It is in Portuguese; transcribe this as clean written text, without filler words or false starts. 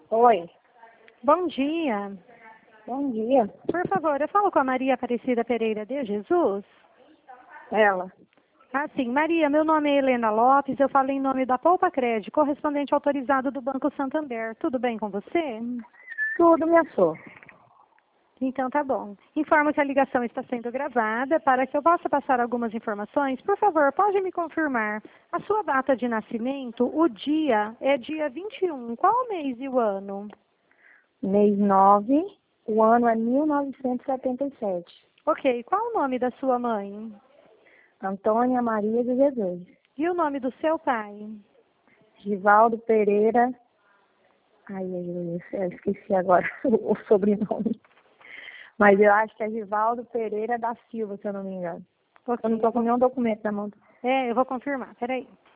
Oi, Bom dia. bom dia. Por favor, eu falo com a Maria Aparecida Pereira de Jesus? Ela. Ah, sim. Maria, meu nome é Helena Lopes, eu falo em nome da Poupa Crédito, correspondente autorizado do Banco Santander. Tudo bem com você? Tudo, minha flor. Então tá bom. Informo que a ligação está sendo gravada. Para que eu possa passar algumas informações, por favor, pode me confirmar a sua data de nascimento, o dia é dia 21. Qual o mês e o ano? Mês 9, o ano é 1977. Ok, qual o nome da sua mãe? Antônia Maria de Jesus. E o nome do seu pai? Givaldo Pereira. Eu esqueci agora o sobrenome. Mas eu acho que é Givaldo Pereira da Silva, se eu não me engano. Eu não Ok, estou com nenhum documento na mão. eu vou confirmar. Peraí.